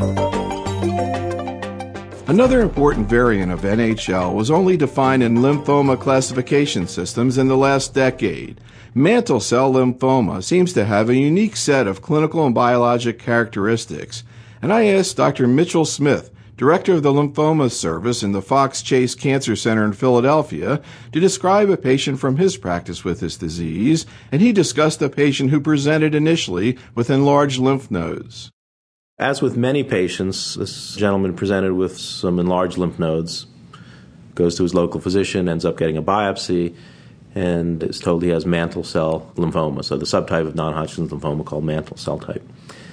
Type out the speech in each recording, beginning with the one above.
Another important variant of NHL was only defined in lymphoma classification systems in the last decade. Mantle cell lymphoma seems to have a unique set of clinical and biologic characteristics, and I asked Dr. Mitchell Smith, Director of the Lymphoma Service in the Fox Chase Cancer Center in Philadelphia, to describe a patient from his practice with this disease, and he discussed a patient who presented initially with enlarged lymph nodes. As with many patients, this gentleman presented with some enlarged lymph nodes, goes to his local physician, ends up getting a biopsy, and is told he has mantle cell lymphoma, so the subtype of non-Hodgkin's lymphoma called mantle cell type.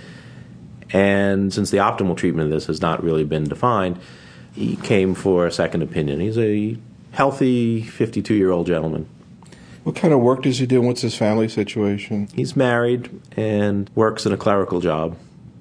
And since the optimal treatment of this has not really been defined, he came for a second opinion. He's a healthy 52-year-old gentleman. What kind of work does he do? What's his family situation? He's married and works in a clerical job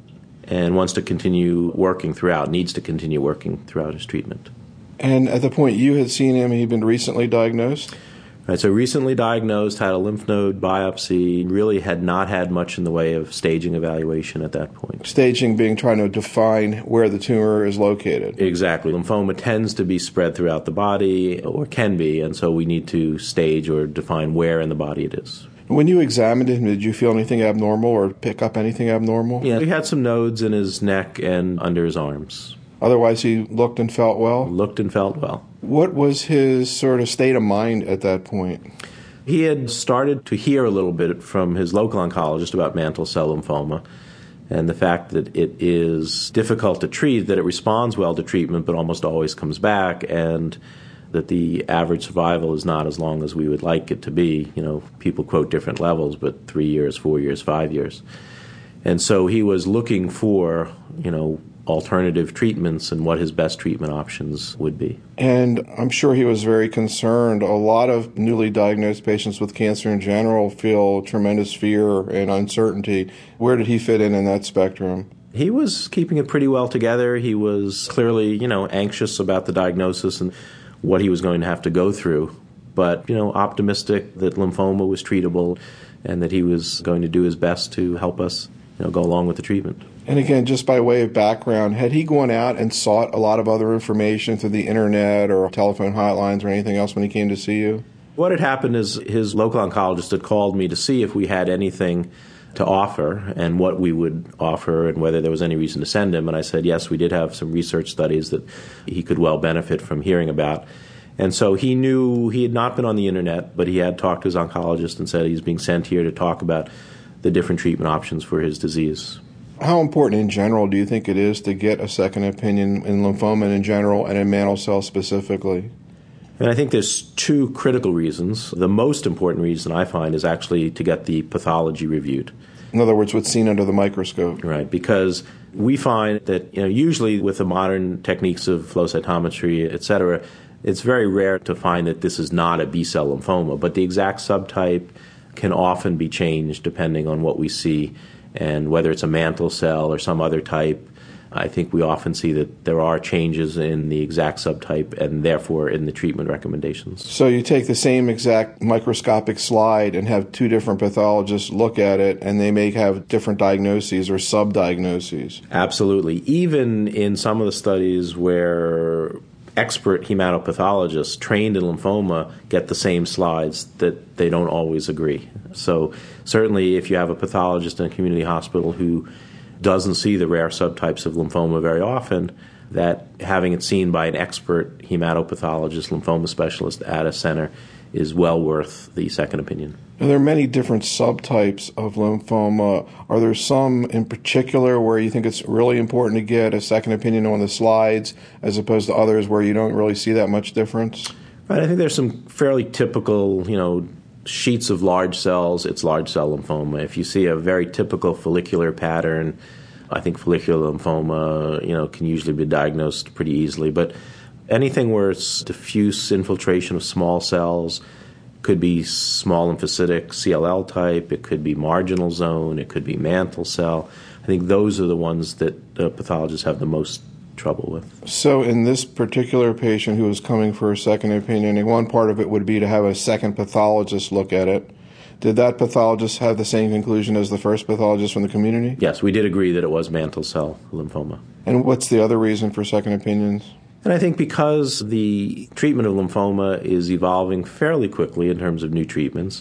and wants to continue working throughout, needs to continue working throughout his treatment. And at the point you had seen him, he'd been recently diagnosed? Right, so recently diagnosed, had a lymph node biopsy, really had not had much in the way of staging evaluation at that point. Staging being trying to define where the tumor is located. Exactly. Lymphoma tends to be spread throughout the body, or can be, and so we need to stage or define where in the body it is. When you examined him, did you feel anything abnormal or pick up anything abnormal? Yeah, he had some nodes in his neck and under his arms. Otherwise, he looked and felt well? Looked and felt well. What was his sort of state of mind at that point? He had started to hear a little bit from his local oncologist about mantle cell lymphoma and the fact that it is difficult to treat, that it responds well to treatment but almost always comes back, and that the average survival is not as long as we would like it to be. You know, people quote different levels, but 3 years, 4 years, 5 years. And so he was looking for, alternative treatments and what his best treatment options would be. And I'm sure he was very concerned. A lot of newly diagnosed patients with cancer in general feel tremendous fear and uncertainty. Where did he fit in that spectrum? He was keeping it pretty well together. He was clearly, anxious about the diagnosis and what he was going to have to go through, but, optimistic that lymphoma was treatable and that he was going to do his best to help us, go along with the treatment. And again, just by way of background, had he gone out and sought a lot of other information through the internet or telephone hotlines or anything else when he came to see you? What had happened is his local oncologist had called me to see if we had anything to offer and what we would offer and whether there was any reason to send him. And I said, yes, we did have some research studies that he could well benefit from hearing about. And so he knew he had not been on the internet, but he had talked to his oncologist and said he's being sent here to talk about the different treatment options for his disease. How important in general do you think it is to get a second opinion in lymphoma in general and in mantle cell specifically? And I think there's two critical reasons. The most important reason I find is actually to get the pathology reviewed. In other words, what's seen under the microscope. Right, because we find that usually with the modern techniques of flow cytometry, et cetera, it's very rare to find that this is not a B-cell lymphoma, but the exact subtype can often be changed depending on what we see. And whether it's a mantle cell or some other type, I think we often see that there are changes in the exact subtype and therefore in the treatment recommendations. So you take the same exact microscopic slide and have two different pathologists look at it, and they may have different diagnoses or sub-diagnoses. Absolutely. Even in some of the studies where expert hematopathologists trained in lymphoma get the same slides, that they don't always agree. So certainly if you have a pathologist in a community hospital who doesn't see the rare subtypes of lymphoma very often, that having it seen by an expert hematopathologist, lymphoma specialist at a center is well worth the second opinion. Now, there are many different subtypes of lymphoma. Are there some in particular where you think it's really important to get a second opinion on the slides as opposed to others where you don't really see that much difference? Right. I think there's some fairly typical, sheets of large cells. It's large cell lymphoma. If you see a very typical follicular pattern, I think follicular lymphoma, can usually be diagnosed pretty easily. But anything where it's diffuse infiltration of small cells, could be small lymphocytic CLL type, it could be marginal zone, it could be mantle cell. I think those are the ones that pathologists have the most trouble with. So in this particular patient who was coming for a second opinion, one part of it would be to have a second pathologist look at it. Did that pathologist have the same conclusion as the first pathologist from the community? Yes, we did agree that it was mantle cell lymphoma. And what's the other reason for second opinions? And I think because the treatment of lymphoma is evolving fairly quickly in terms of new treatments,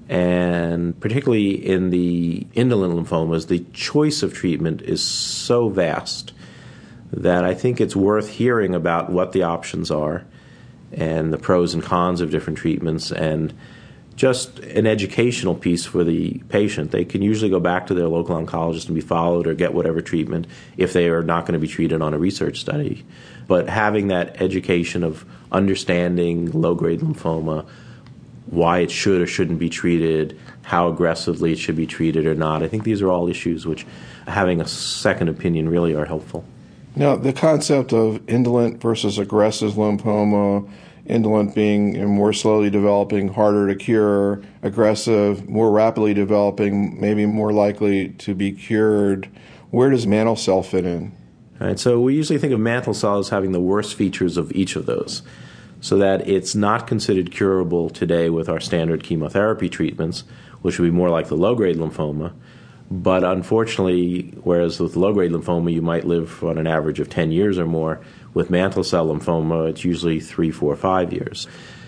and particularly in the indolent lymphomas, the choice of treatment is so vast that I think it's worth hearing about what the options are and the pros and cons of different treatments, and just an educational piece for the patient. They can usually go back to their local oncologist and be followed or get whatever treatment if they are not going to be treated on a research study. But having that education of understanding low-grade lymphoma, why it should or shouldn't be treated, how aggressively it should be treated or not, I think these are all issues which having a second opinion really are helpful. Now, the concept of indolent versus aggressive lymphoma, indolent being more slowly developing, harder to cure, aggressive, more rapidly developing, maybe more likely to be cured, where does mantle cell fit in? All right, so we usually think of mantle cell as having the worst features of each of those, so that it's not considered curable today with our standard chemotherapy treatments, which would be more like the low-grade lymphoma. But unfortunately, whereas with low-grade lymphoma you might live on an average of 10 years or more, with mantle cell lymphoma it's usually 3, 4, 5 years.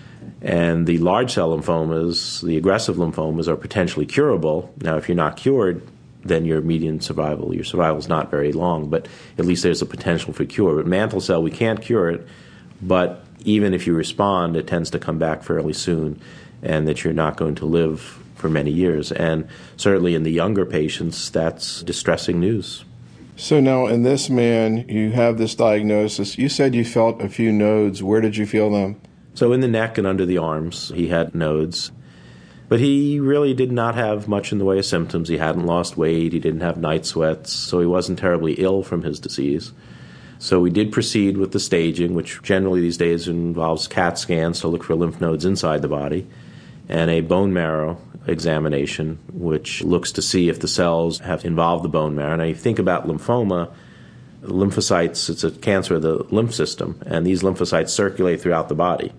And the large cell lymphomas, the aggressive lymphomas, are potentially curable. Now, if you're not cured, then your survival is not very long, but at least there's a potential for cure. But mantle cell, we can't cure it, but even if you respond, it tends to come back fairly soon, and that you're not going to live for many years. And certainly in the younger patients, that's distressing news. So now in this man, you have this diagnosis. You said you felt a few nodes. Where did you feel them? So in the neck and under the arms, he had nodes. But he really did not have much in the way of symptoms. He hadn't lost weight. He didn't have night sweats. So he wasn't terribly ill from his disease. So we did proceed with the staging, which generally these days involves CAT scans to look for lymph nodes inside the body, and a bone marrow examination, which looks to see if the cells have involved the bone marrow. Now, you think about lymphoma, lymphocytes, it's a cancer of the lymph system, and these lymphocytes circulate throughout the body.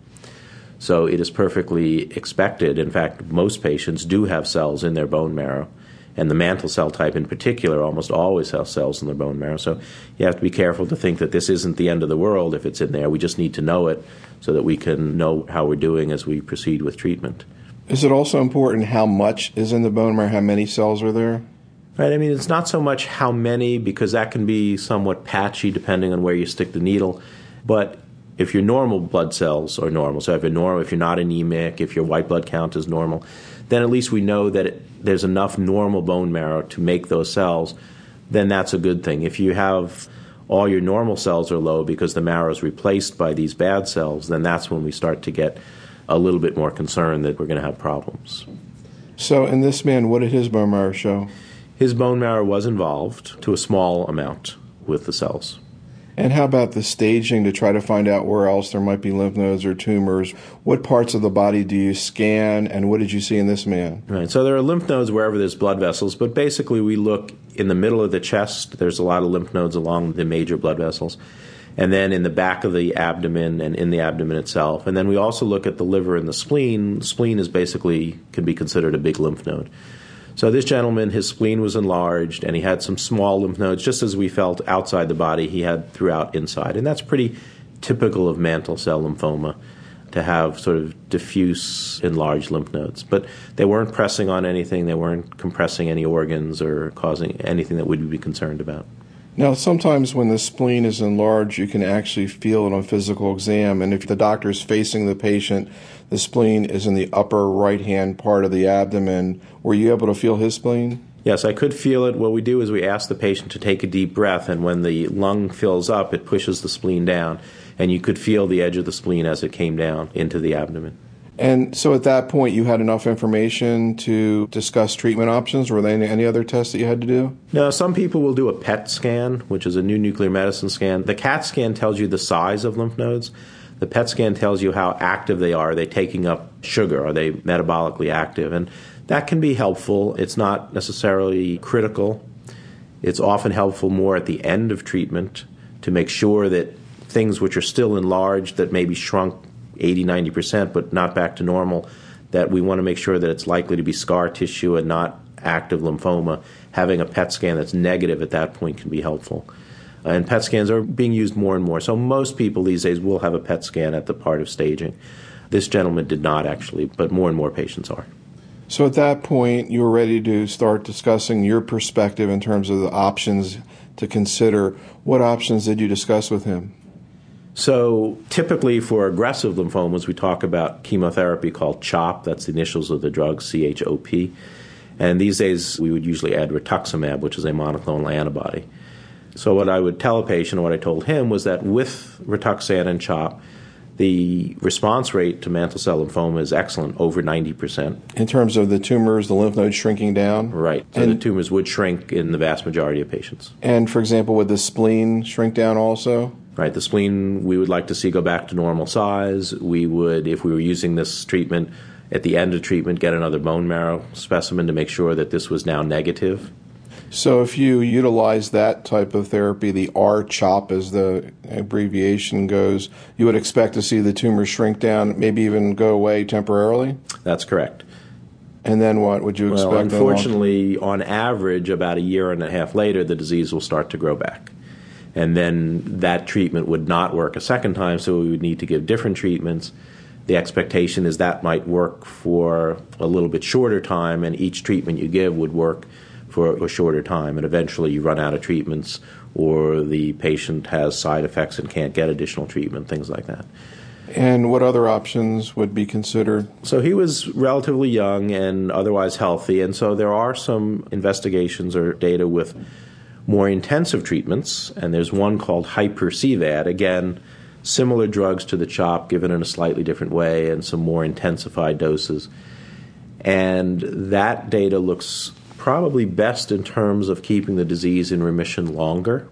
So it is perfectly expected. In fact, most patients do have cells in their bone marrow, and the mantle cell type in particular almost always has cells in their bone marrow. So you have to be careful to think that this isn't the end of the world if it's in there. We just need to know it so that we can know how we're doing as we proceed with treatment. Is it also important how much is in the bone marrow, how many cells are there? Right. I mean, it's not so much how many, because that can be somewhat patchy depending on where you stick the needle. But if your normal blood cells are normal, so if you're not anemic, if your white blood count is normal, then at least we know that there's enough normal bone marrow to make those cells, then that's a good thing. If you have all your normal cells are low because the marrow is replaced by these bad cells, then that's when we start to get a little bit more concerned that we're going to have problems. So in this man, what did his bone marrow show? His bone marrow was involved to a small amount with the cells. And how about the staging to try to find out where else there might be lymph nodes or tumors? What parts of the body do you scan, and what did you see in this man? Right. So there are lymph nodes wherever there's blood vessels, but basically we look in the middle of the chest. There's a lot of lymph nodes along the major blood vessels. And then in the back of the abdomen and in the abdomen itself. And then we also look at the liver and the spleen. The spleen is basically can be considered a big lymph node. So this gentleman, his spleen was enlarged, and he had some small lymph nodes, just as we felt outside the body, he had throughout inside. And that's pretty typical of mantle cell lymphoma, to have sort of diffuse enlarged lymph nodes. But they weren't pressing on anything, they weren't compressing any organs or causing anything that we'd be concerned about. Now, sometimes when the spleen is enlarged, you can actually feel it on physical exam, and if the doctor is facing the patient, the spleen is in the upper right-hand part of the abdomen. Were you able to feel his spleen? Yes, I could feel it. What we do is we ask the patient to take a deep breath, and when the lung fills up, it pushes the spleen down, and you could feel the edge of the spleen as it came down into the abdomen. And so at that point, you had enough information to discuss treatment options? Were there any other tests that you had to do? No, some people will do a PET scan, which is a new nuclear medicine scan. The CAT scan tells you the size of lymph nodes. The PET scan tells you how active they are. Are they taking up sugar? Are they metabolically active? And that can be helpful. It's not necessarily critical. It's often helpful more at the end of treatment to make sure that things which are still enlarged, that maybe shrunk 80-90%, but not back to normal, that we want to make sure that it's likely to be scar tissue and not active lymphoma. Having a PET scan that's negative at that point can be helpful. And PET scans are being used more and more. So most people these days will have a PET scan at the part of staging. This gentleman did not actually, but more and more patients are. So at that point, you were ready to start discussing your perspective in terms of the options to consider. What options did you discuss with him? So typically for aggressive lymphomas, we talk about chemotherapy called CHOP. That's the initials of the drug, CHOP. And these days, we would usually add rituximab, which is a monoclonal antibody. So what I would tell a patient, and what I told him, was that with Rituxan and CHOP, the response rate to mantle cell lymphoma is excellent, over 90%. In terms of the tumors, the lymph nodes shrinking down? Right. So the tumors would shrink in the vast majority of patients. And, for example, would the spleen shrink down also? Right. The spleen, we would like to see go back to normal size. We would, if we were using this treatment, at the end of treatment, get another bone marrow specimen to make sure that this was now negative. So if you utilize that type of therapy, the R-CHOP as the abbreviation goes, you would expect to see the tumor shrink down, maybe even go away temporarily? That's correct. And then what would you expect? Well, unfortunately, on average, about a year and a half later, the disease will start to grow back. And then that treatment would not work a second time, so we would need to give different treatments. The expectation is that might work for a little bit shorter time, and each treatment you give would work for a shorter time, and eventually you run out of treatments or the patient has side effects and can't get additional treatment, things like that. And what other options would be considered? So he was relatively young and otherwise healthy, and so there are some investigations or data with more intensive treatments, and there's one called Hyper-CVAD. Again, similar drugs to the CHOP given in a slightly different way and some more intensified doses. And that data looks probably best in terms of keeping the disease in remission longer.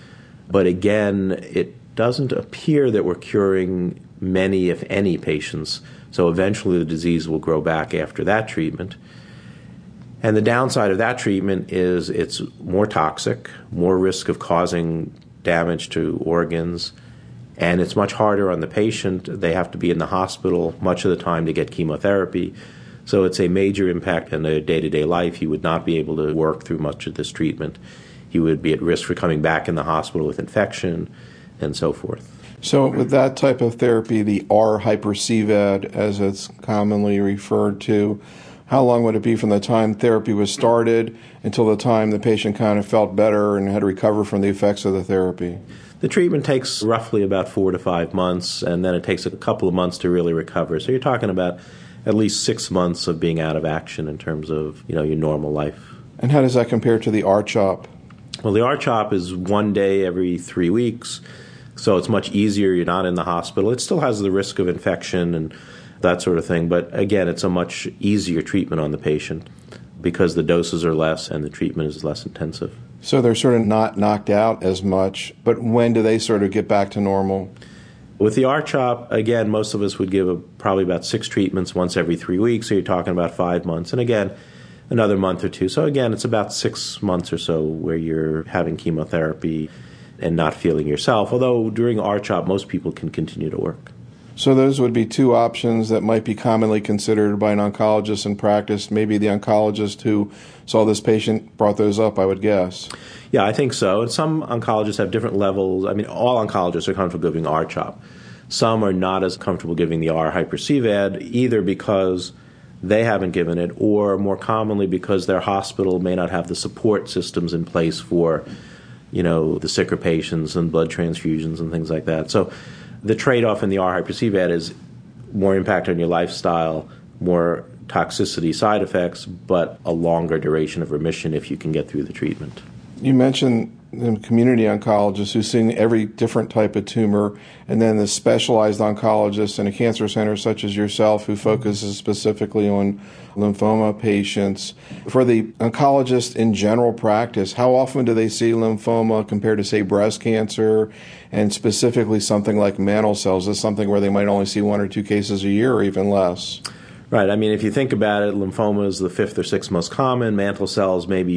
But again, it doesn't appear that we're curing many, if any, patients. So eventually the disease will grow back after that treatment. And the downside of that treatment is it's more toxic, more risk of causing damage to organs, and it's much harder on the patient. They have to be in the hospital much of the time to get chemotherapy. So it's a major impact on their day-to-day life. He would not be able to work through much of this treatment. He would be at risk for coming back in the hospital with infection and so forth. So with that type of therapy, the R-Hyper-CVAD, as it's commonly referred to, how long would it be from the time therapy was started until the time the patient kind of felt better and had to recover from the effects of the therapy? The treatment takes roughly about 4 to 5 months, and then it takes a couple of months to really recover. So you're talking about at least 6 months of being out of action in terms of, your normal life. And how does that compare to the R-CHOP? Well, the R-CHOP is 1 day every 3 weeks, so it's much easier. You're not in the hospital. It still has the risk of infection and that sort of thing, but again, it's a much easier treatment on the patient because the doses are less and the treatment is less intensive. So they're sort of not knocked out as much, but when do they sort of get back to normal? With the R-CHOP, again, most of us would give probably about 6 treatments once every 3 weeks, so you're talking about 5 months. And again, another month or two. So again, it's about 6 months or so where you're having chemotherapy and not feeling yourself, although during R-CHOP, most people can continue to work. So those would be 2 options that might be commonly considered by an oncologist in practice. Maybe the oncologist who saw this patient brought those up, I would guess. Yeah, I think so. And some oncologists have different levels. I mean, all oncologists are comfortable giving R-CHOP. Some are not as comfortable giving the R-Hyper-CVAD, either because they haven't given it or more commonly because their hospital may not have the support systems in place for, the sicker patients and blood transfusions and things like that. So the trade-off in the R-Hyper-CVAD is more impact on your lifestyle, more toxicity side effects, but a longer duration of remission if you can get through the treatment. You mentioned the community oncologists who's seeing every different type of tumor, and then the specialized oncologists in a cancer center such as yourself who focuses specifically on lymphoma patients. For the oncologist in general practice, how often do they see lymphoma compared to, say, breast cancer, and specifically something like mantle cells? Is this something where they might only see 1 or 2 cases a year or even less? Right. I mean, if you think about it, lymphoma is the 5th or 6th most common. Mantle cells maybe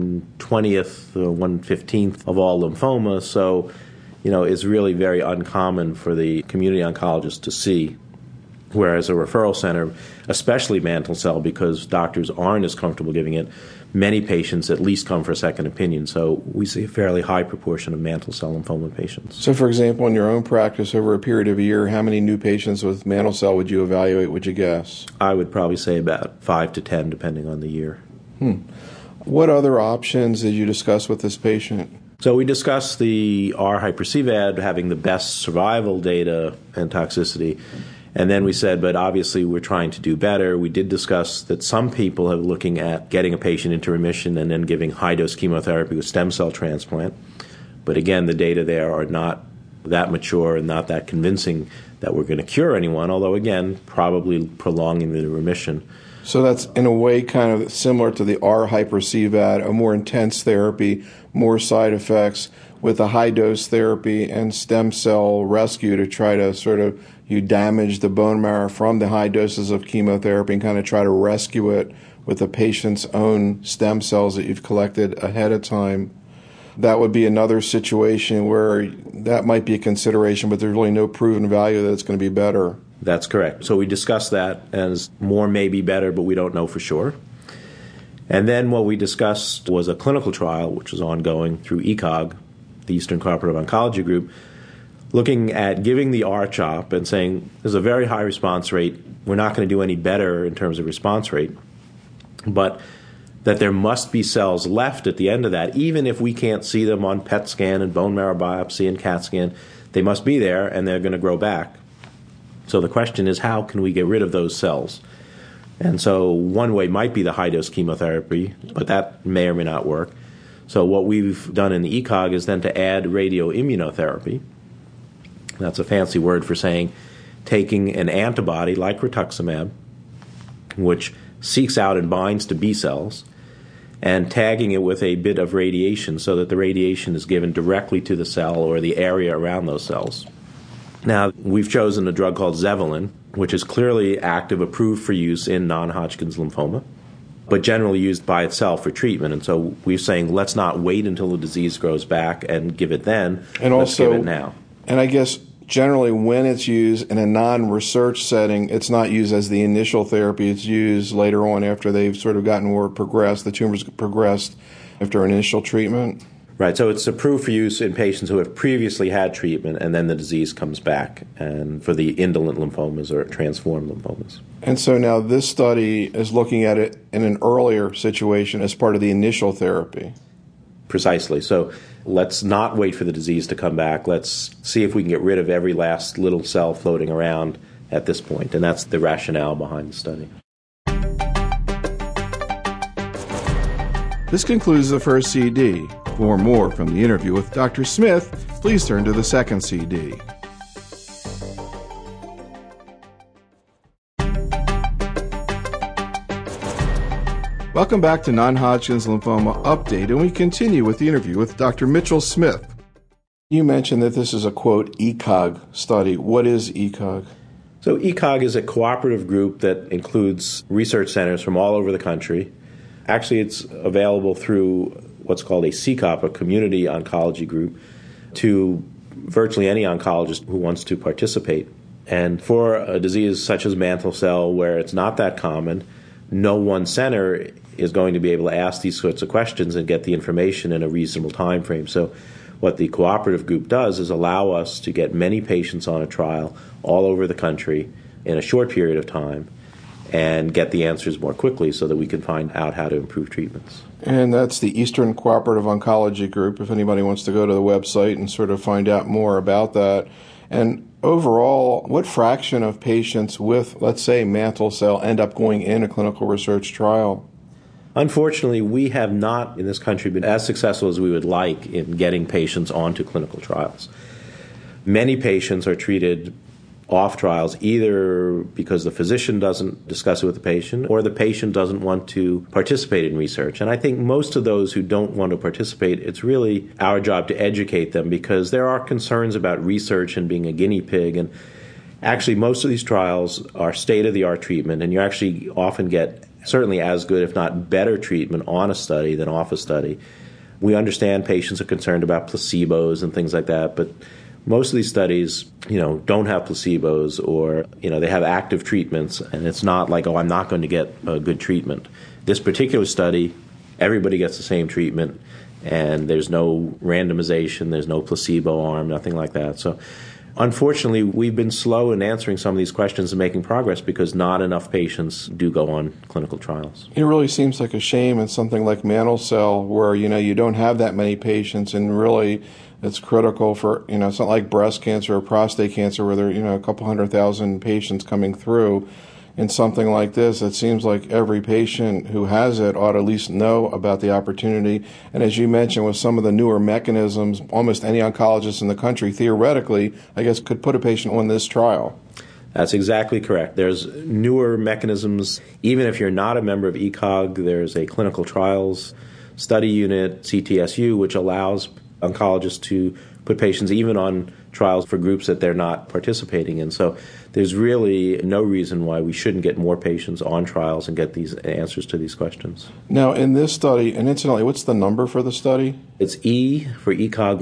1/20th or 1/15th of all lymphoma. So, it's really very uncommon for the community oncologist to see. Whereas a referral center, especially mantle cell, because doctors aren't as comfortable giving it, many patients at least come for a second opinion. So we see a fairly high proportion of mantle cell lymphoma patients. So, for example, in your own practice over a period of a year, how many new patients with mantle cell would you evaluate, would you guess? I would probably say about 5 to 10, depending on the year. What other options did you discuss with this patient? So we discussed the R-Hyper-CVAD having the best survival data and toxicity. And then we said, but obviously we're trying to do better. We did discuss that some people are looking at getting a patient into remission and then giving high-dose chemotherapy with stem cell transplant. But again, the data there are not that mature and not that convincing that we're going to cure anyone, although again, probably prolonging the remission. So that's in a way kind of similar to the R-Hyper-CVAD, a more intense therapy, more side effects with a high-dose therapy and stem cell rescue to try to sort of you damage the bone marrow from the high doses of chemotherapy and kind of try to rescue it with the patient's own stem cells that you've collected ahead of time. That would be another situation where that might be a consideration, but there's really no proven value that it's going to be better. That's correct. So we discussed that as more may be better, but we don't know for sure. And then what we discussed was a clinical trial, which was ongoing through ECOG, the Eastern Cooperative Oncology Group, looking at giving the R-CHOP and saying there's a very high response rate. We're not going to do any better in terms of response rate, but that there must be cells left at the end of that, even if we can't see them on PET scan and bone marrow biopsy and CAT scan. They must be there, and they're going to grow back. So the question is, how can we get rid of those cells? And so one way might be the high-dose chemotherapy, but that may or may not work. So what we've done in the ECOG is then to add radioimmunotherapy. That's a fancy word for saying taking an antibody like rituximab, which seeks out and binds to B cells, and tagging it with a bit of radiation so that the radiation is given directly to the cell or the area around those cells. Now, we've chosen a drug called Zevalin, which is clearly active, approved for use in non-Hodgkin's lymphoma, but generally used by itself for treatment. And so we're saying let's not wait until the disease grows back and give it then, and let's also, give it now. And I guess generally when it's used in a non-research setting, it's not used as the initial therapy. It's used later on after they've sort of gotten more progressed, the tumor's progressed after initial treatment. Right, so it's approved for use in patients who have previously had treatment and then the disease comes back, and for the indolent lymphomas or transformed lymphomas. And so now this study is looking at it in an earlier situation as part of the initial therapy. Precisely. So let's not wait for the disease to come back. Let's see if we can get rid of every last little cell floating around at this point, and that's the rationale behind the study. This concludes the first CD. For more from the interview with Dr. Smith, please turn to the second CD. Welcome back to Non-Hodgkin's Lymphoma Update, and we continue with the interview with Dr. Mitchell Smith. You mentioned that this is a, quote, ECOG study. What is ECOG? So ECOG is a cooperative group that includes research centers from all over the country. Actually, it's available through what's called a CCOP, a community oncology group, to virtually any oncologist who wants to participate. And for a disease such as mantle cell, where it's not that common, no one center is going to be able to ask these sorts of questions and get the information in a reasonable time frame. So what the cooperative group does is allow us to get many patients on a trial all over the country in a short period of time and get the answers more quickly so that we can find out how to improve treatments. And that's the Eastern Cooperative Oncology Group, if anybody wants to go to the website and sort of find out more about that. And overall, what fraction of patients with, let's say, mantle cell end up going in a clinical research trial? Unfortunately, we have not in this country been as successful as we would like in getting patients onto clinical trials. Many patients are treated off trials either because the physician doesn't discuss it with the patient or the patient doesn't want to participate in research. And I think most of those who don't want to participate, it's really our job to educate them because there are concerns about research and being a guinea pig. And actually, most of these trials are state-of-the-art treatment, and you actually often get certainly as good, if not better, treatment on a study than off a study. We understand patients are concerned about placebos and things like that, but Most of these studies, don't have placebos, or, they have active treatments, and it's not like, I'm not going to get a good treatment. This particular study, everybody gets the same treatment, and there's no randomization, there's no placebo arm, nothing like that. So unfortunately, we've been slow in answering some of these questions and making progress because not enough patients do go on clinical trials. It really seems like a shame in something like mantle cell where, you don't have that many patients, and really it's critical for, it's not like breast cancer or prostate cancer where there are, a couple 100,000 patients coming through. In something like this, it seems like every patient who has it ought to at least know about the opportunity. And as you mentioned, with some of the newer mechanisms, almost any oncologist in the country, theoretically, I guess, could put a patient on this trial. That's exactly correct. There's newer mechanisms. Even if you're not a member of ECOG, there's a clinical trials study unit, CTSU, which allows oncologists to put patients even on trials for groups that they're not participating in. So there's really no reason why we shouldn't get more patients on trials and get these answers to these questions. Now, in this study, and incidentally, what's the number for the study? It's E for ECOG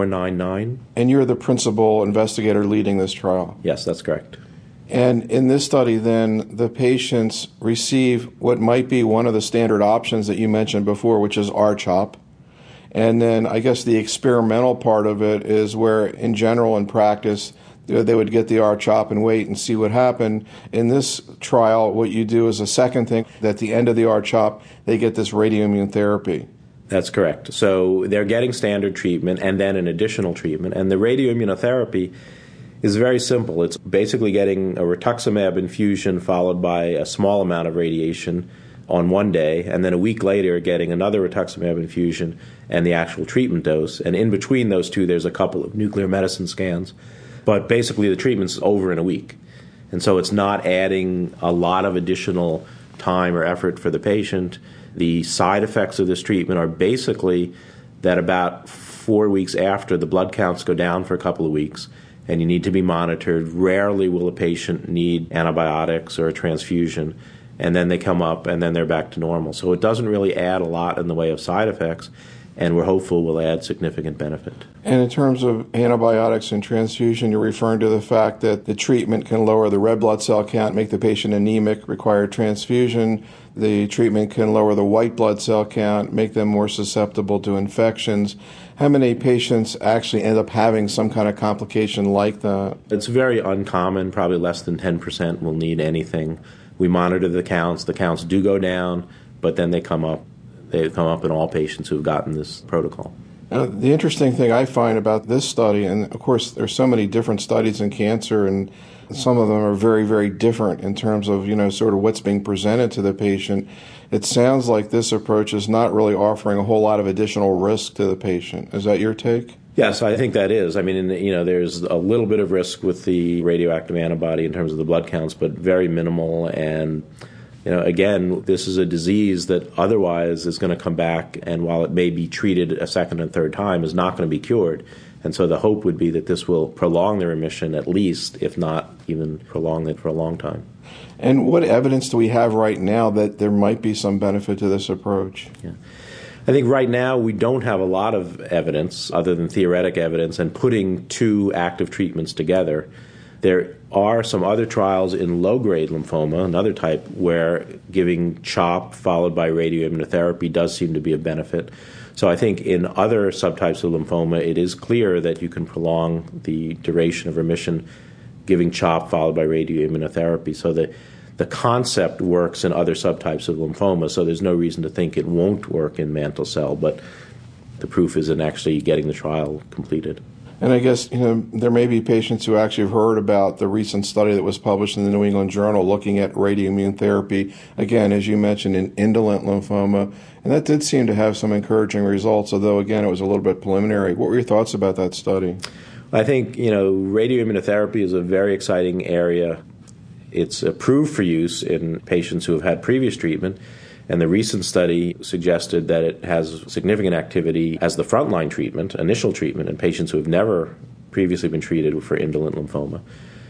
1499. And you're the principal investigator leading this trial? Yes, that's correct. And in this study, then, the patients receive what might be one of the standard options that you mentioned before, which is R-CHOP. And then I guess the experimental part of it is where, in general, in practice, they would get the R-CHOP and wait and see what happened. In this trial, what you do is a second thing. At the end of the R-CHOP, they get this radioimmune therapy. That's correct. So they're getting standard treatment and then an additional treatment. And the radioimmunotherapy is very simple. It's basically getting a rituximab infusion followed by a small amount of radiation on one day, and then a week later getting another rituximab infusion and the actual treatment dose. And in between those two, there's a couple of nuclear medicine scans. But basically the treatment's over in a week. And so it's not adding a lot of additional time or effort for the patient. The side effects of this treatment are basically that about 4 weeks after, the blood counts go down for a couple of weeks, and you need to be monitored. Rarely will a patient need antibiotics or a transfusion, and then they come up, and then they're back to normal. So it doesn't really add a lot in the way of side effects, and we're hopeful will add significant benefit. And in terms of antibiotics and transfusion, you're referring to the fact that the treatment can lower the red blood cell count, make the patient anemic, require transfusion. The treatment can lower the white blood cell count, make them more susceptible to infections. How many patients actually end up having some kind of complication like that? It's very uncommon. Probably less than 10% will need anything. We monitor the counts. The counts do go down, but then they come up. They come up in all patients who've gotten this protocol. The interesting thing I find about this study, and of course there's so many different studies in cancer, and some of them are very, very different in terms of, sort of what's being presented to the patient. It sounds like this approach is not really offering a whole lot of additional risk to the patient. Is that your take? Yes, I think that is. I mean, there's a little bit of risk with the radioactive antibody in terms of the blood counts, but very minimal. And again, this is a disease that otherwise is going to come back, and while it may be treated a second and third time, is not going to be cured. And so the hope would be that this will prolong the remission at least, if not even prolong it for a long time. And what evidence do we have right now that there might be some benefit to this approach? Yeah. I think right now we don't have a lot of evidence other than theoretic evidence, and putting two active treatments together. There are some other trials in low-grade lymphoma, another type, where giving CHOP followed by radioimmunotherapy does seem to be a benefit. So I think in other subtypes of lymphoma, it is clear that you can prolong the duration of remission giving CHOP followed by radioimmunotherapy. So the concept works in other subtypes of lymphoma, so there's no reason to think it won't work in mantle cell, but the proof is in actually getting the trial completed. And I guess, there may be patients who actually have heard about the recent study that was published in the New England Journal looking at radioimmune therapy, again, as you mentioned, in indolent lymphoma. And that did seem to have some encouraging results, although, again, it was a little bit preliminary. What were your thoughts about that study? I think, radioimmunotherapy is a very exciting area. It's approved for use in patients who have had previous treatment. And the recent study suggested that it has significant activity as the frontline treatment, initial treatment, in patients who have never previously been treated for indolent lymphoma.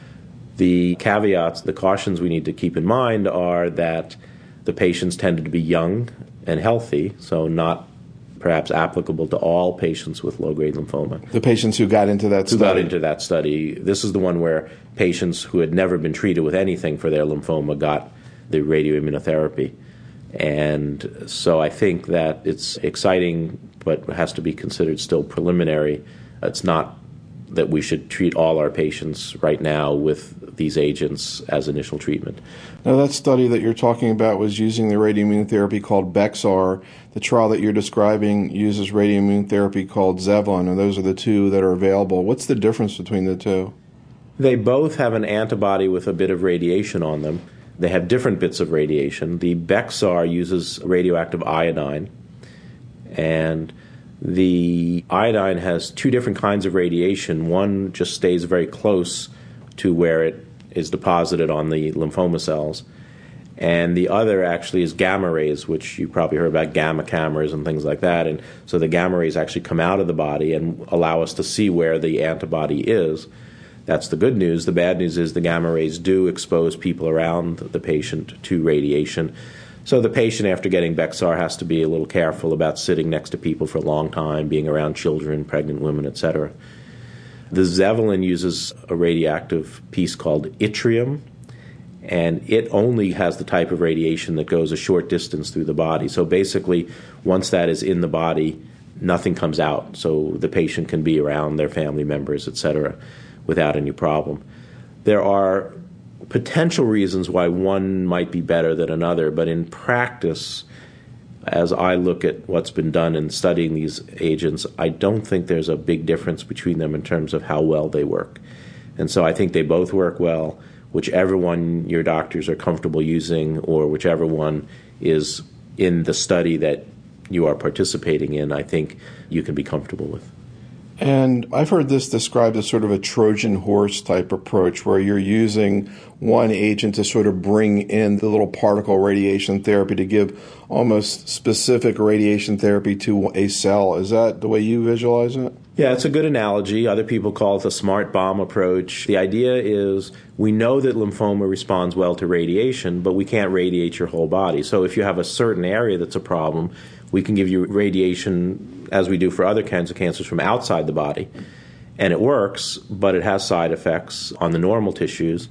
The caveats, the cautions we need to keep in mind are that the patients tended to be young and healthy, so not perhaps applicable to all patients with low-grade lymphoma. The patients who got into that study. This is the one where patients who had never been treated with anything for their lymphoma got the radioimmunotherapy. And so I think that it's exciting, but has to be considered still preliminary. It's not that we should treat all our patients right now with these agents as initial treatment. Now, that study that you're talking about was using the radioimmunotherapy called Bexxar. The trial that you're describing uses radioimmunotherapy called Zevalin, and those are the two that are available. What's the difference between the two? They both have an antibody with a bit of radiation on them. They have different bits of radiation. The Bexxar uses radioactive iodine, and the iodine has two different kinds of radiation. One just stays very close to where it is deposited on the lymphoma cells, and the other actually is gamma rays, which you probably heard about gamma cameras and things like that. And so the gamma rays actually come out of the body and allow us to see where the antibody is. That's the good news. The bad news is the gamma rays do expose people around the patient to radiation. So the patient, after getting Bexxar, has to be a little careful about sitting next to people for a long time, being around children, pregnant women, etc. The Zevalin uses a radioactive piece called yttrium, and it only has the type of radiation that goes a short distance through the body. So basically, once that is in the body, nothing comes out. So the patient can be around their family members, etc., without any problem. There are potential reasons why one might be better than another, but in practice, as I look at what's been done in studying these agents, I don't think there's a big difference between them in terms of how well they work. And so I think they both work well. Whichever one your doctors are comfortable using, or whichever one is in the study that you are participating in, I think you can be comfortable with. And I've heard this described as sort of a Trojan horse type approach, where you're using one agent to sort of bring in the little particle radiation therapy to give almost specific radiation therapy to a cell. Is that the way you visualize it? Yeah, it's a good analogy. Other people call it the smart bomb approach. The idea is we know that lymphoma responds well to radiation, but we can't radiate your whole body. So if you have a certain area that's a problem, we can give you radiation, as we do for other kinds of cancers, from outside the body. And it works, but it has side effects on the normal tissues,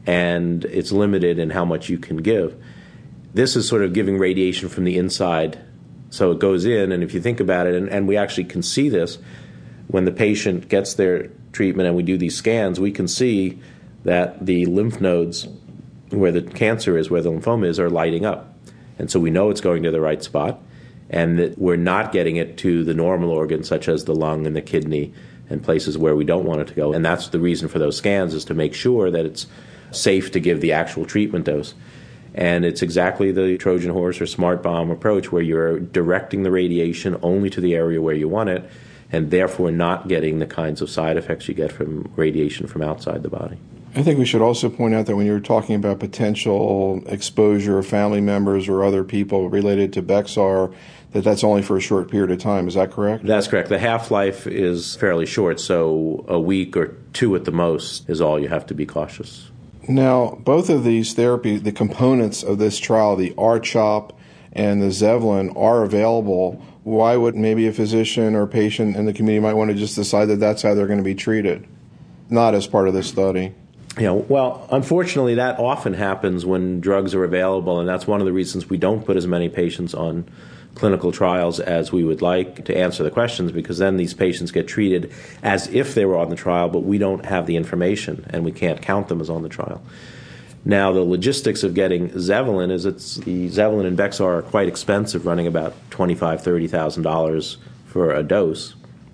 and it's limited in how much you can give. This is sort of giving radiation from the inside. So it goes in, and if you think about it, and we actually can see this, when the patient gets their treatment and we do these scans, we can see that the lymph nodes where the cancer is, where the lymphoma is, are lighting up. And so we know it's going to the right spot, and that we're not getting it to the normal organs, such as the lung and the kidney, and places where we don't want it to go. And that's the reason for those scans, is to make sure that it's safe to give the actual treatment dose. And it's exactly the Trojan horse or smart bomb approach, where you're directing the radiation only to the area where you want it, and therefore not getting the kinds of side effects you get from radiation from outside the body. I think we should also point out that when you're talking about potential exposure of family members or other people related to Bexxar, that's only for a short period of time. Is that correct? That's correct. The half-life is fairly short, so a week or two at the most is all you have to be cautious. Now, both of these therapies, the components of this trial, the R-CHOP and the Zevalin, are available. Why would maybe a physician or patient in the community might want to just decide that that's how they're going to be treated, not as part of this study? Yeah, well, unfortunately, that often happens when drugs are available, and that's one of the reasons we don't put as many patients on clinical trials as we would like to answer the questions, because then these patients get treated as if they were on the trial, but we don't have the information, and we can't count them as on the trial. Now, the logistics of getting Zevalin is the Zevalin and Bexxar are quite expensive, running about $25,000, $30,000 for a dose.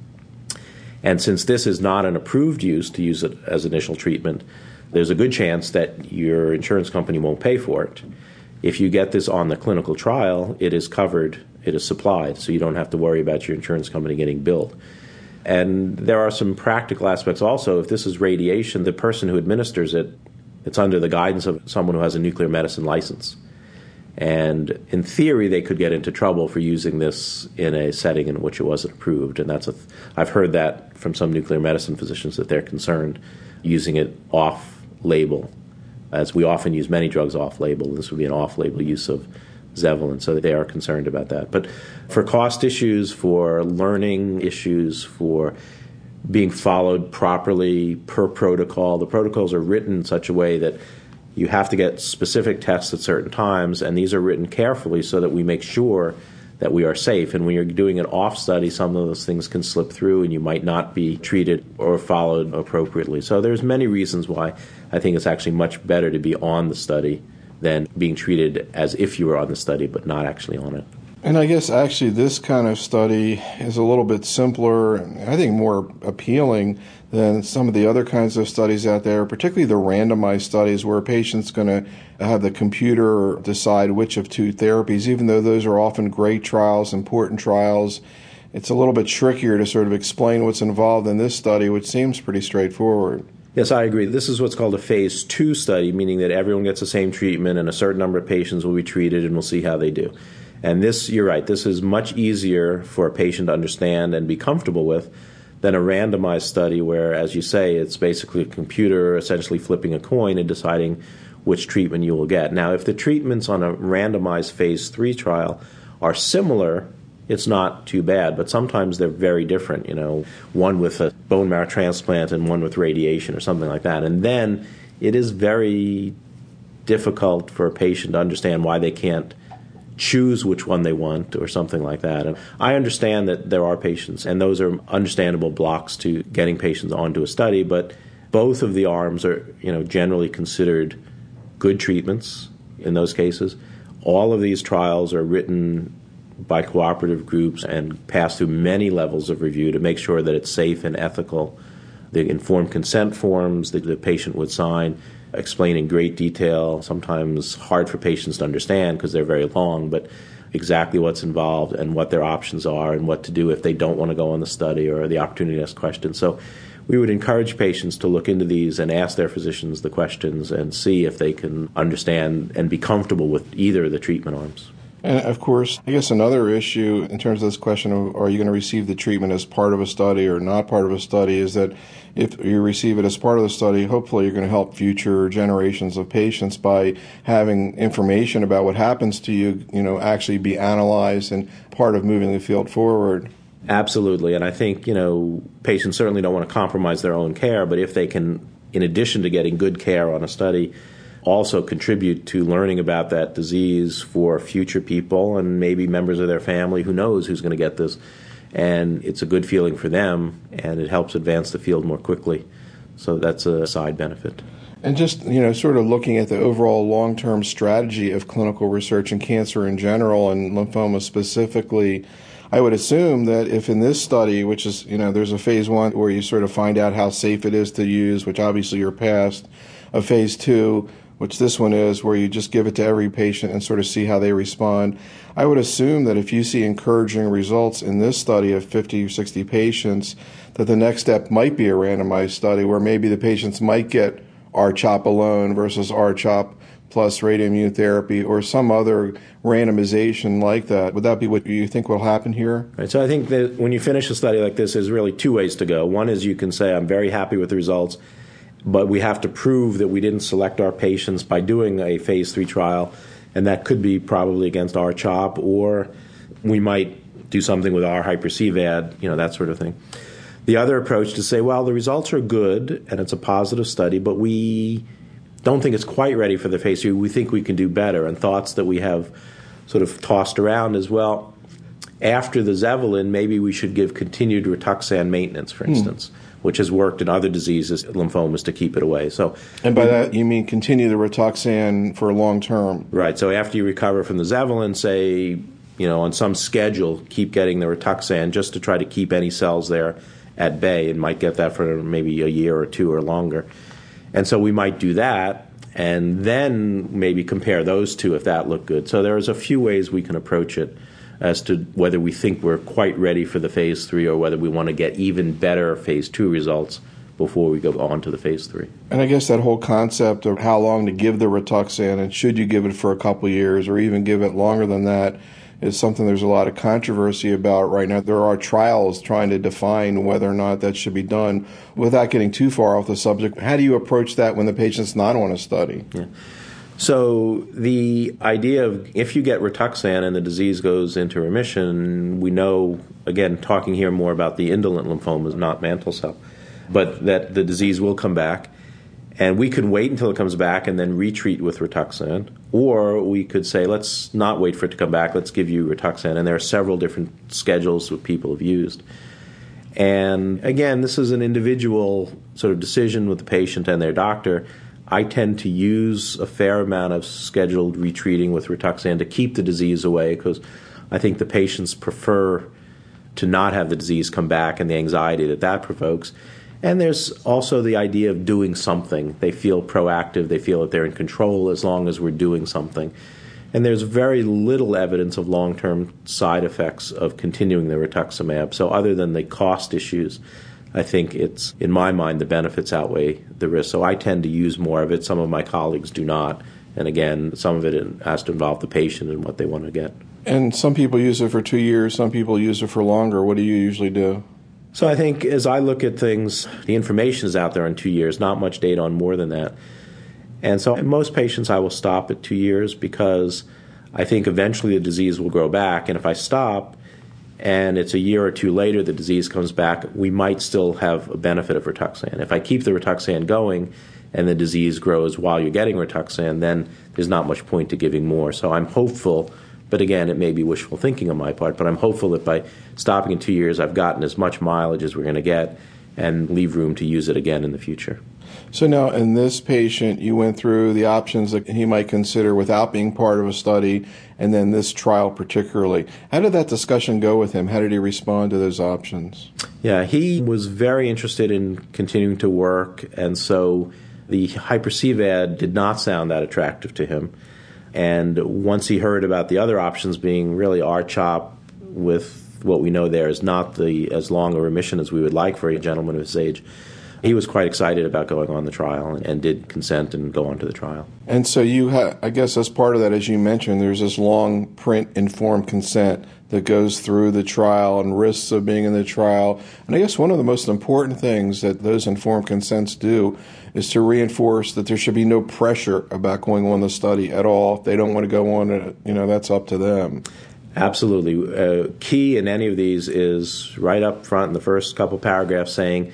And since this is not an approved use to use it as initial treatment, there's a good chance that your insurance company won't pay for it. If you get this on the clinical trial, it is covered, it is supplied, so you don't have to worry about your insurance company getting billed. And there are some practical aspects also. If this is radiation, the person who administers it, it's under the guidance of someone who has a nuclear medicine license. And in theory, they could get into trouble for using this in a setting in which it wasn't approved. And I've heard that from some nuclear medicine physicians, that they're concerned using it off-label, as we often use many drugs off-label. This would be an off-label use of Zevalin, so they are concerned about that. But for cost issues, for learning issues, for being followed properly per protocol, the protocols are written in such a way that you have to get specific tests at certain times, and these are written carefully so that we make sure that we are safe. And when you're doing an off study, some of those things can slip through and you might not be treated or followed appropriately. So there's many reasons why I think it's actually much better to be on the study than being treated as if you were on the study but not actually on it. And I guess actually this kind of study is a little bit simpler and I think more appealing than some of the other kinds of studies out there, particularly the randomized studies where a patient's going to have the computer decide which of two therapies. Even though those are often great trials, important trials, it's a little bit trickier to sort of explain what's involved in this study, which seems pretty straightforward. Yes, I agree. This is what's called a phase 2 study, meaning that everyone gets the same treatment and a certain number of patients will be treated and we'll see how they do. And this, you're right, this is much easier for a patient to understand and be comfortable with than a randomized study where, as you say, it's basically a computer essentially flipping a coin and deciding which treatment you will get. Now, if the treatments on a randomized phase 3 trial are similar, it's not too bad, but sometimes they're very different, one with a bone marrow transplant and one with radiation or something like that. And then it is very difficult for a patient to understand why they can't choose which one they want or something like that. And I understand that there are patients, and those are understandable blocks to getting patients onto a study, but both of the arms are, generally considered good treatments in those cases. All of these trials are written by cooperative groups and pass through many levels of review to make sure that it's safe and ethical. The informed consent forms that the patient would sign explain in great detail, sometimes hard for patients to understand because they're very long, but exactly what's involved and what their options are and what to do if they don't want to go on the study or the opportunity to ask questions. So we would encourage patients to look into these and ask their physicians the questions and see if they can understand and be comfortable with either of the treatment arms. And, of course, I guess another issue in terms of this question of are you going to receive the treatment as part of a study or not part of a study is that if you receive it as part of the study, hopefully you're going to help future generations of patients by having information about what happens to you, actually be analyzed and part of moving the field forward. Absolutely. And I think, patients certainly don't want to compromise their own care, but if they can, in addition to getting good care on a study, also contribute to learning about that disease for future people and maybe members of their family, who knows who's going to get this. And it's a good feeling for them, and it helps advance the field more quickly. So that's a side benefit. And just, sort of looking at the overall long-term strategy of clinical research in cancer in general and lymphoma specifically, I would assume that if in this study, which is, there's a phase 1 where you sort of find out how safe it is to use, which obviously you're past, a phase 2, which this one is, where you just give it to every patient and sort of see how they respond. I would assume that if you see encouraging results in this study of 50 or 60 patients, that the next step might be a randomized study where maybe the patients might get R-CHOP alone versus R-CHOP plus radioimmunotherapy or some other randomization like that. Would that be what you think will happen here? Right. So I think that when you finish a study like this, there's really two ways to go. One is you can say, I'm very happy with the results, but we have to prove that we didn't select our patients by doing a phase 3 trial, and that could be probably against R-CHOP, or we might do something with R-hyper-CVAD, that sort of thing. The other approach to say, well, the results are good, and it's a positive study, but we don't think it's quite ready for the phase 3. We think we can do better, and thoughts that we have sort of tossed around as well. After the Zevalin, maybe we should give continued Rituxan maintenance, for instance, which has worked in other diseases, lymphomas, to keep it away. And by that, you mean continue the Rituxan for long term? Right. So after you recover from the Zevalin, say, on some schedule, keep getting the Rituxan just to try to keep any cells there at bay, and might get that for maybe a year or two or longer. And so we might do that, and then maybe compare those two if that looked good. So there's a few ways we can approach it as to whether we think we're quite ready for the phase 3 or whether we want to get even better phase 2 results before we go on to the phase 3. And I guess that whole concept of how long to give the Rituxan and should you give it for a couple years or even give it longer than that is something there's a lot of controversy about right now. There are trials trying to define whether or not that should be done. Without getting too far off the subject, how do you approach that when the patient's not on a study? Yeah. So the idea of if you get Rituxan and the disease goes into remission, we know, again, talking here more about the indolent lymphomas, not mantle cell, but that the disease will come back. And we can wait until it comes back and then retreat with Rituxan. Or we could say, let's not wait for it to come back, let's give you Rituxan. And there are several different schedules that people have used. And again, this is an individual sort of decision with the patient and their doctor. I tend to use a fair amount of scheduled retreating with Rituxan to keep the disease away, because I think the patients prefer to not have the disease come back and the anxiety that provokes. And there's also the idea of doing something. They feel proactive. They feel that they're in control as long as we're doing something. And there's very little evidence of long-term side effects of continuing the rituximab. So other than the cost issues, I think it's, in my mind, the benefits outweigh the risks. So I tend to use more of it. Some of my colleagues do not. And again, some of it has to involve the patient and what they want to get. And some people use it for 2 years. Some people use it for longer. What do you usually do? So I think as I look at things, the information is out there on 2 years, not much data on more than that. And so in most patients, I will stop at 2 years because I think eventually the disease will grow back. And if I stop and it's a year or two later the disease comes back, we might still have a benefit of Rituxan. If I keep the Rituxan going and the disease grows while you're getting Rituxan, then there's not much point to giving more. So I'm hopeful, but again, it may be wishful thinking on my part, but I'm hopeful that by stopping in 2 years, I've gotten as much mileage as we're going to get and leave room to use it again in the future. So now in this patient, you went through the options that he might consider without being part of a study, and then this trial particularly. How did that discussion go with him? How did he respond to those options? Yeah, he was very interested in continuing to work, and so the Hyper-CVAD did not sound that attractive to him. And once he heard about the other options being really R-CHOP with what we know there is not as long a remission as we would like for a gentleman of his age, he was quite excited about going on the trial and did consent and go on to the trial. And so you I guess as part of that, as you mentioned, there's this long print informed consent that goes through the trial and risks of being in the trial. And I guess one of the most important things that those informed consents do is to reinforce that there should be no pressure about going on the study at all. If they don't want to go on, that's up to them. Absolutely. Key in any of these is right up front in the first couple paragraphs saying,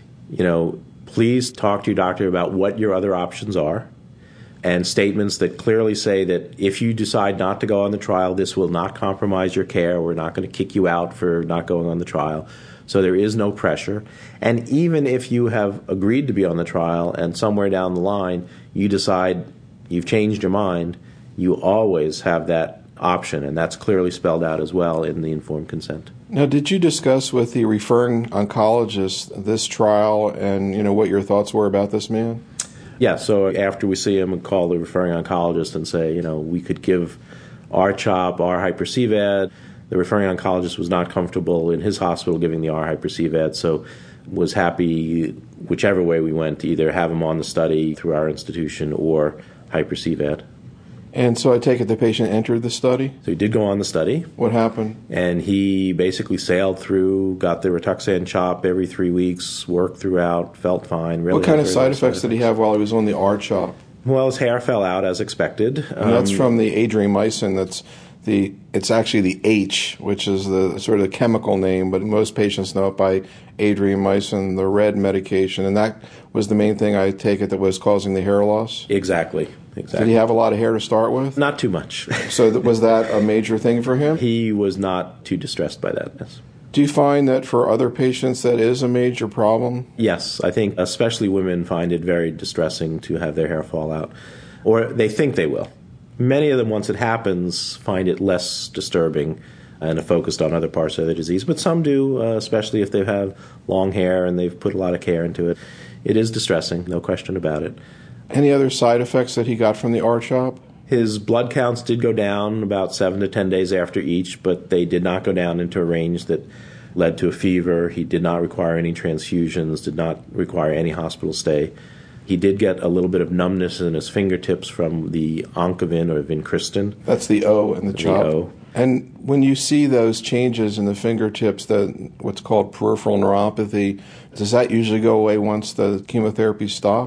please talk to your doctor about what your other options are, and statements that clearly say that if you decide not to go on the trial, this will not compromise your care. We're not going to kick you out for not going on the trial. So there is no pressure. And even if you have agreed to be on the trial and somewhere down the line you decide you've changed your mind, you always have that option, and that's clearly spelled out as well in the informed consent. Now, did you discuss with the referring oncologist this trial and, what your thoughts were about this man? Yeah, so after we see him, we call the referring oncologist and say, we could give R-CHOP, R-Hyper-CVAD. The referring oncologist was not comfortable in his hospital giving the R-Hyper-CVAD, so was happy whichever way we went to either have him on the study through our institution or Hyper-CVAD. And so I take it the patient entered the study? So he did go on the study. What happened? And he basically sailed through, got the Rituxan CHOP every 3 weeks, worked throughout, felt fine. Really, what kind of side effects did he have while he was on the R-CHOP? Well, his hair fell out as expected. And that's from the adriamycin. It's actually the H, which is the sort of the chemical name, but most patients know it by adriamycin, the red medication. And that was the main thing, I take it, that was causing the hair loss? Exactly. Did he have a lot of hair to start with? Not too much. So was that a major thing for him? He was not too distressed by that, yes. Do you find that for other patients that is a major problem? Yes, I think especially women find it very distressing to have their hair fall out, or they think they will. Many of them, once it happens, find it less disturbing and are focused on other parts of the disease, but some do, especially if they have long hair and they've put a lot of care into it. It is distressing, no question about it. Any other side effects that he got from the R-CHOP? His blood counts did go down about 7 to 10 days after each, but they did not go down into a range that led to a fever. He did not require any transfusions, did not require any hospital stay. He did get a little bit of numbness in his fingertips from the Oncovin or Vincristin. That's the O in the CHOP. The O. And when you see those changes in the fingertips, what's called peripheral neuropathy, does that usually go away once the chemotherapy stopped?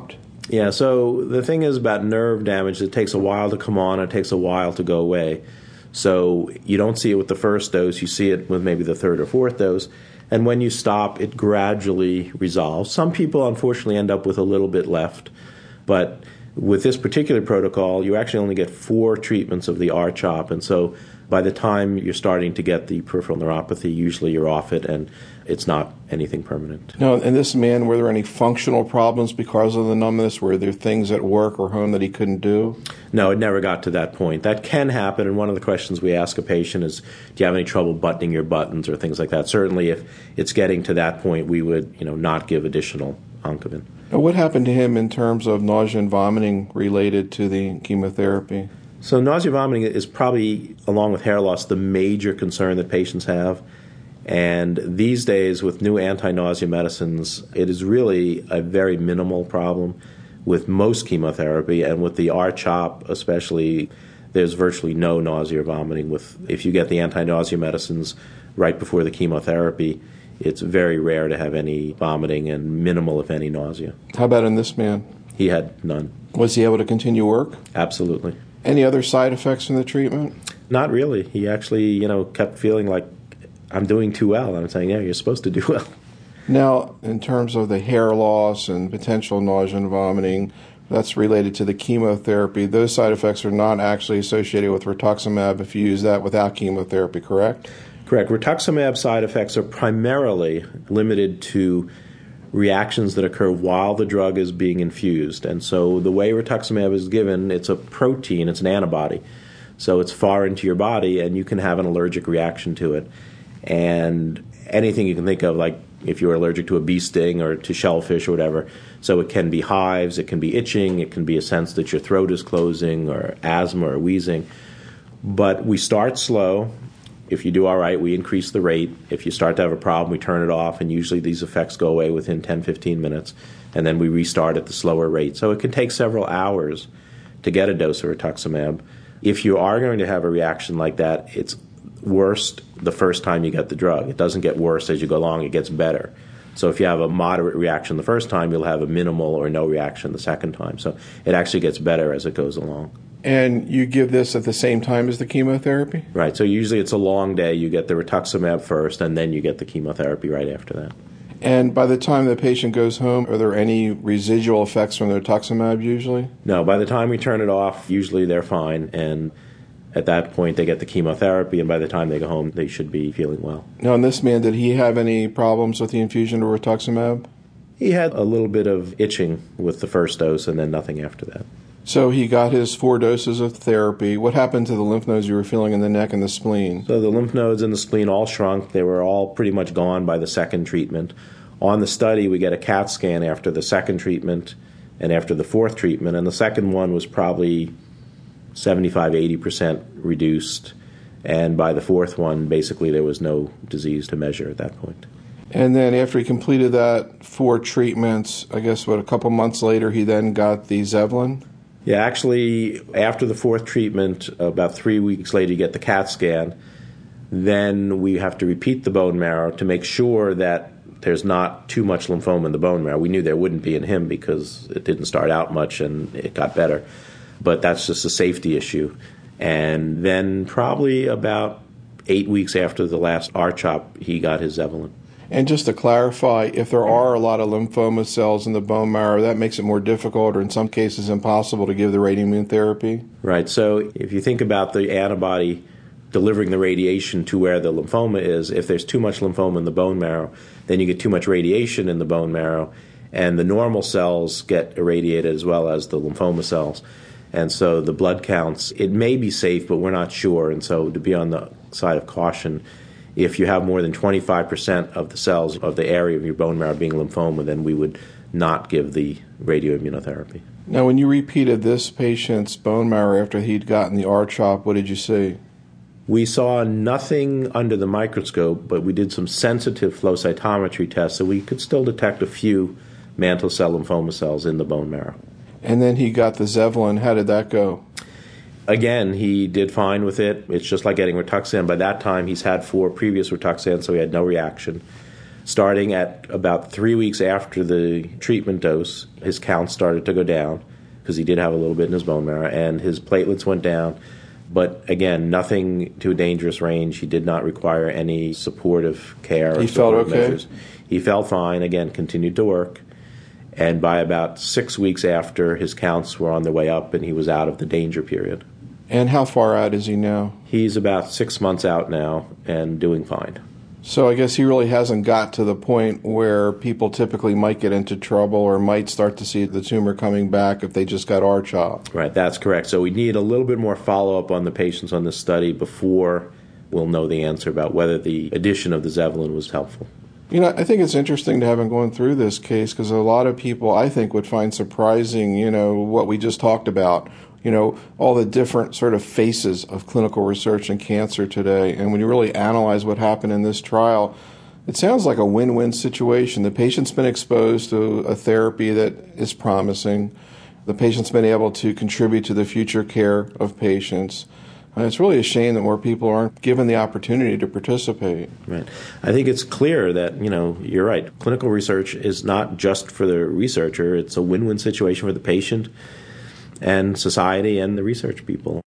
Yeah, so the thing is about nerve damage, it takes a while to come on, it takes a while to go away. So you don't see it with the first dose, you see it with maybe the third or fourth dose. And when you stop, it gradually resolves. Some people, unfortunately, end up with a little bit left. But with this particular protocol, you actually only get 4 treatments of the R-CHOP. And so by the time you're starting to get the peripheral neuropathy, usually you're off it and it's not anything permanent. Now, in this man, were there any functional problems because of the numbness? Were there things at work or home that he couldn't do? No, it never got to that point. That can happen, and one of the questions we ask a patient is, do you have any trouble buttoning your buttons or things like that? Certainly, if it's getting to that point, we would not give additional Oncovin. Now, what happened to him in terms of nausea and vomiting related to the chemotherapy? So nausea vomiting is probably, along with hair loss, the major concern that patients have. And these days, with new anti-nausea medicines, it is really a very minimal problem with most chemotherapy. And with the R-CHOP especially, there's virtually no nausea or vomiting. If you get the anti-nausea medicines right before the chemotherapy, it's very rare to have any vomiting and minimal, if any, nausea. How about in this man? He had none. Was he able to continue work? Absolutely. Any other side effects from the treatment? Not really. He actually, kept feeling like, I'm doing too well. I'm saying, yeah, you're supposed to do well. Now, in terms of the hair loss and potential nausea and vomiting, that's related to the chemotherapy. Those side effects are not actually associated with rituximab if you use that without chemotherapy, correct? Correct. Rituximab side effects are primarily limited to reactions that occur while the drug is being infused. And so the way rituximab is given, it's a protein, it's an antibody. So it's far into your body, and you can have an allergic reaction to it. And anything you can think of, like if you're allergic to a bee sting or to shellfish or whatever. So it can be hives, it can be itching, it can be a sense that your throat is closing or asthma or wheezing. But we start slow. If you do all right, we increase the rate. If you start to have a problem, we turn it off, and usually these effects go away within 10, 15 minutes, and then we restart at the slower rate. So it can take several hours to get a dose of rituximab. If you are going to have a reaction like that, it's worst the first time you get the drug. It doesn't get worse as you go along, it gets better. So if you have a moderate reaction the first time, you'll have a minimal or no reaction the second time. So it actually gets better as it goes along. And you give this at the same time as the chemotherapy? Right. So usually it's a long day. You get the rituximab first, and then you get the chemotherapy right after that. And by the time the patient goes home, are there any residual effects from the rituximab usually? No. By the time we turn it off, usually they're fine. And at that point, they get the chemotherapy, and by the time they go home, they should be feeling well. Now, in this man, did he have any problems with the infusion of rituximab? He had a little bit of itching with the first dose, and then nothing after that. So he got his 4 doses of therapy. What happened to the lymph nodes you were feeling in the neck and the spleen? So the lymph nodes in the spleen all shrunk. They were all pretty much gone by the second treatment. On the study, we get a CAT scan after the second treatment and after the 4th treatment, and the second one was probably 75-80% reduced, and by the 4th one, basically there was no disease to measure at that point. And then after he completed that 4 treatments, I guess, a couple months later, he then got the Zevalin? Yeah, actually, after the 4th treatment, about 3 weeks later, you get the CAT scan. Then we have to repeat the bone marrow to make sure that there's not too much lymphoma in the bone marrow. We knew there wouldn't be in him because it didn't start out much and it got better. But that's just a safety issue. And then probably about 8 weeks after the last R-CHOP, he got his Zevalin. And just to clarify, if there are a lot of lymphoma cells in the bone marrow, that makes it more difficult or in some cases impossible to give the radioimmune therapy? Right. So if you think about the antibody delivering the radiation to where the lymphoma is, if there's too much lymphoma in the bone marrow, then you get too much radiation in the bone marrow, and the normal cells get irradiated as well as the lymphoma cells. And so the blood counts, it may be safe, but we're not sure. And so to be on the side of caution, if you have more than 25% of the cells of the area of your bone marrow being lymphoma, then we would not give the radioimmunotherapy. Now, when you repeated this patient's bone marrow after he'd gotten the R-CHOP, what did you see? We saw nothing under the microscope, but we did some sensitive flow cytometry tests, so we could still detect a few mantle cell lymphoma cells in the bone marrow. And then he got the Zevalin. How did that go? Again, he did fine with it. It's just like getting Rituxan. By that time, he's had 4 previous Rituxan, so he had no reaction. Starting at about 3 weeks after the treatment dose, his count started to go down because he did have a little bit in his bone marrow, and his platelets went down. But again, nothing to a dangerous range. He did not require any supportive care or He felt support okay? measures. He felt fine, again, continued to work. And by about 6 weeks after, his counts were on their way up and he was out of the danger period. And how far out is he now? He's about 6 months out now and doing fine. So I guess he really hasn't got to the point where people typically might get into trouble or might start to see the tumor coming back if they just got R-CHOP. Right, that's correct. So we need a little bit more follow-up on the patients on this study before we'll know the answer about whether the addition of the Zevalin was helpful. You know, I think it's interesting to have him going through this case because a lot of people, I think, would find surprising, what we just talked about, all the different sort of faces of clinical research in cancer today. And when you really analyze what happened in this trial, it sounds like a win-win situation. The patient's been exposed to a therapy that is promising. The patient's been able to contribute to the future care of patients. And it's really a shame that more people aren't given the opportunity to participate. Right. I think it's clear that, you're right. Clinical research is not just for the researcher. It's a win-win situation for the patient and society and the research people.